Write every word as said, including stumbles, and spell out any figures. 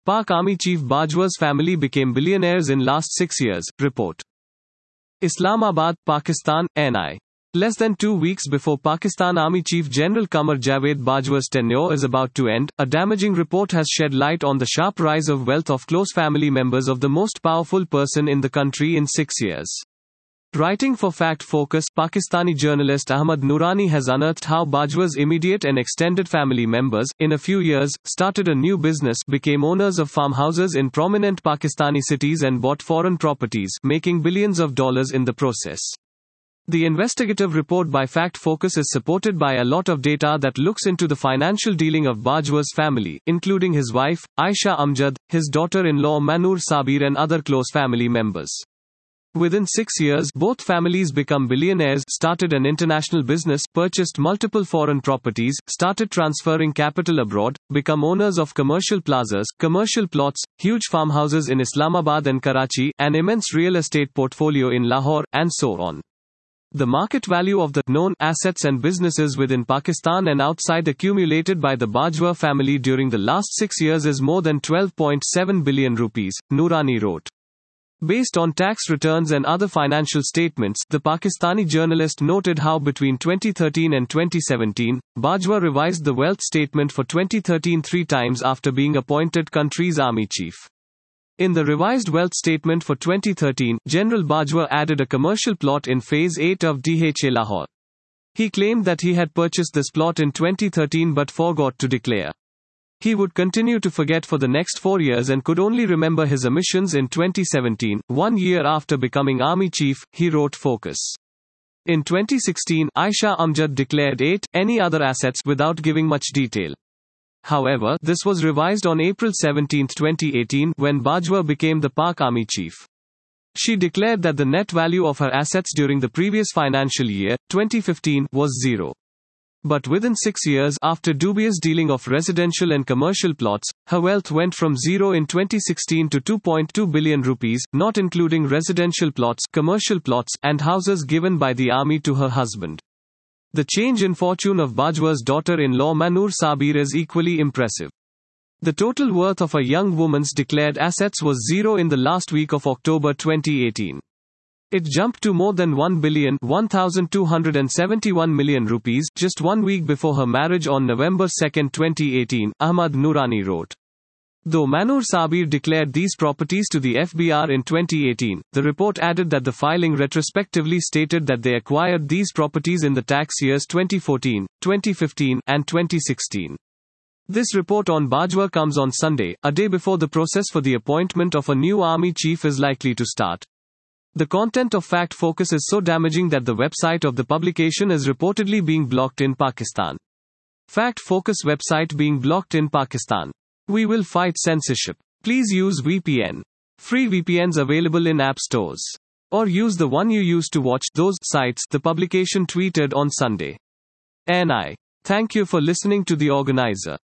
Pak Army Chief Bajwa's family became billionaires in last six years, report. Islamabad, Pakistan, N I. Less than two weeks before Pakistan Army Chief General Qamar Javed Bajwa's tenure is about to end, a damaging report has shed light on the sharp rise of wealth of close family members of the most powerful person in the country in six years. Writing for Fact Focus, Pakistani journalist Ahmad Noorani has unearthed how Bajwa's immediate and extended family members, in a few years, started a new business, became owners of farmhouses in prominent Pakistani cities and bought foreign properties, making billions of dollars in the process. The investigative report by Fact Focus is supported by a lot of data that looks into the financial dealing of Bajwa's family, including his wife, Aisha Amjad, his daughter-in-law Manur Sabir and other close family members. Within six years, both families become billionaires, started an international business, purchased multiple foreign properties, started transferring capital abroad, become owners of commercial plazas, commercial plots, huge farmhouses in Islamabad and Karachi, an immense real estate portfolio in Lahore, and so on. The market value of the known assets and businesses within Pakistan and outside accumulated by the Bajwa family during the last six years is more than twelve point seven billion rupees, Noorani wrote. Based on tax returns and other financial statements, the Pakistani journalist noted how between twenty thirteen and twenty seventeen, Bajwa revised the wealth statement for twenty thirteen three times after being appointed country's army chief. In the revised wealth statement for twenty thirteen, General Bajwa added a commercial plot in Phase eight of D H A Lahore. He claimed that he had purchased this plot in twenty thirteen but forgot to declare. He would continue to forget for the next four years and could only remember his omissions in twenty seventeen, one year after becoming army chief, he wrote Focus. In twenty sixteen, Aisha Amjad declared eight, any other assets, without giving much detail. However, this was revised on April seventeenth twenty eighteen, when Bajwa became the Pak Army chief. She declared that the net value of her assets during the previous financial year, twenty fifteen, was zero. But within six years, after dubious dealing of residential and commercial plots, her wealth went from zero in twenty sixteen to two point two billion rupees, not including residential plots, commercial plots, and houses given by the army to her husband. The change in fortune of Bajwa's daughter-in-law Manur Sabir is equally impressive. The total worth of a young woman's declared assets was zero in the last week of October twenty eighteen. It jumped to more than one billion one thousand two hundred seventy-one million rupees just one week before her marriage on November second twenty eighteen, Ahmad Noorani wrote. Though Manur Sabir declared these properties to the F B R in twenty eighteen, the report added that the filing retrospectively stated that they acquired these properties in the tax years twenty fourteen, twenty fifteen, and twenty sixteen. This report on Bajwa comes on Sunday, a day before the process for the appointment of a new army chief is likely to start. The content of Fact Focus is so damaging that the website of the publication is reportedly being blocked in Pakistan. Fact Focus website being blocked in Pakistan. We will fight censorship. Please use V P N. Free V P Ns available in app stores. Or use the one you use to watch those sites, the publication tweeted on Sunday. N I. Thank you for listening to the organizer.